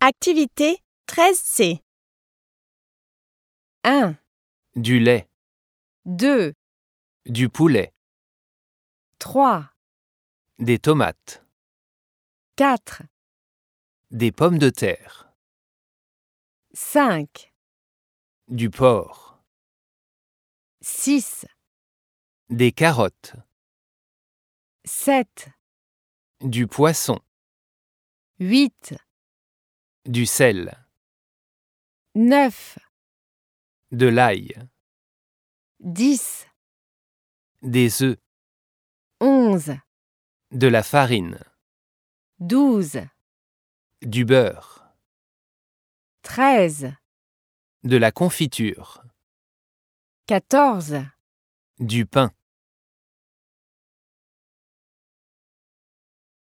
Activité 13C. 1, Du lait, 2, du poulet, 3, des tomates, 4, des pommes de terre, 5, du porc, 6, des carottes, 7, du poisson, 8, du sel, 9, de l'ail, 10, des œufs, 11, de la farine, 12, du beurre, 13, de la confiture, 14, du pain.